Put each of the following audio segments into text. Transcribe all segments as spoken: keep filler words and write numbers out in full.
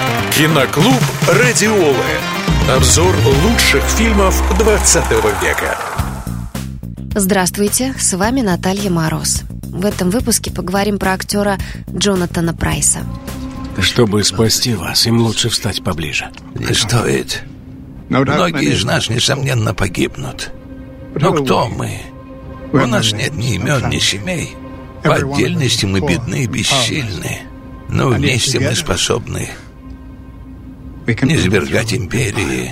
Киноклуб «Радиолы». Обзор лучших фильмов двадцатого века. Здравствуйте, с вами Наталья Мороз. В этом выпуске поговорим про актера Джонатана Прайса. Чтобы спасти вас, им лучше встать поближе. Не стоит. Многие из нас, несомненно, погибнут. Но кто мы? У нас нет ни имен, ни семей. По отдельности мы бедны и бессильны. Но вместе мы способны низвергать империи.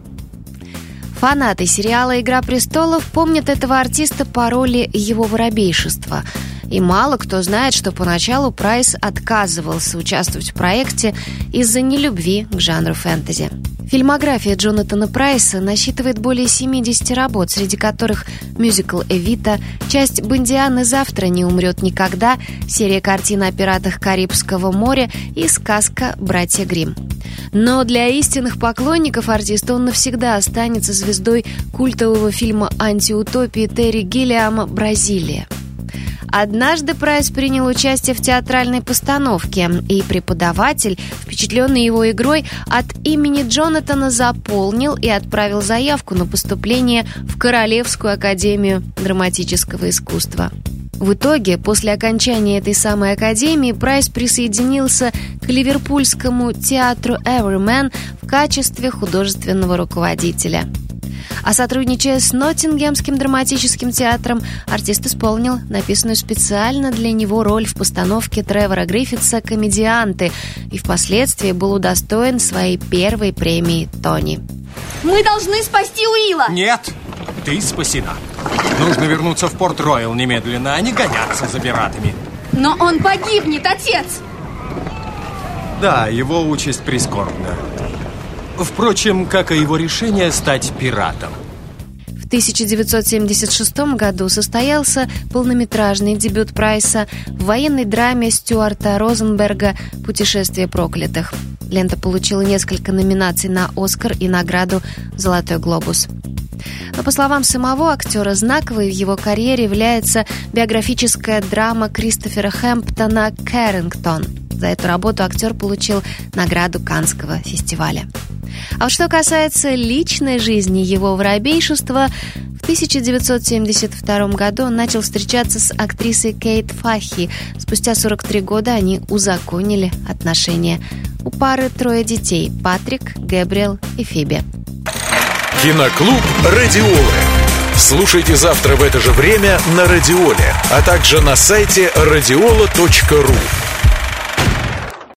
Фанаты сериала «Игра престолов» помнят этого артиста по роли его воробейшества. И мало кто знает, что поначалу Прайс отказывался участвовать в проекте из-за нелюбви к жанру фэнтези. Фильмография Джонатана Прайса насчитывает более семидесяти работ, среди которых мюзикл «Эвита», часть «Бондианы завтра не умрет никогда», серия картин о пиратах Карибского моря и сказка «Братья Гримм». Но для истинных поклонников артиста он навсегда останется звездой культового фильма антиутопии Терри Гиллиама «Бразилия». Однажды Прайс принял участие в театральной постановке, и преподаватель, впечатленный его игрой, от имени Джонатана заполнил и отправил заявку на поступление в Королевскую академию драматического искусства. В итоге, после окончания этой самой академии, Прайс присоединился к Ливерпульскому театру Everyman в качестве художественного руководителя. А сотрудничая с Ноттингемским драматическим театром, артист исполнил написанную специально для него роль в постановке Тревора Гриффитса «Комедианты» и впоследствии был удостоен своей первой премии Тони. Мы должны спасти Уилла! Нет, ты спасена. Нужно вернуться в Порт-Роял немедленно, а не гоняться за пиратами. Но он погибнет, отец! Да, его участь прискорбна. Впрочем, как и его решение стать пиратом. В тысяча девятьсот семьдесят шестом году состоялся полнометражный дебют Прайса в военной драме Стюарта Розенберга «Путешествие проклятых». Лента получила несколько номинаций на «Оскар» и награду «Золотой глобус». Но, по словам самого актера, знаковой в его карьере является биографическая драма Кристофера Хэмптона «Кэррингтон». За эту работу актер получил награду Каннского фестиваля. А вот что касается личной жизни его воробейшества, в тысяча девятьсот семьдесят втором году он начал встречаться с актрисой Кейт Фахи. Спустя сорок три года они узаконили отношения. У пары трое детей – Патрик, Гэбриэл и Фиби. Киноклуб «Радиолы». Слушайте завтра в это же время на Радиоле, а также на сайте радиола точка ру.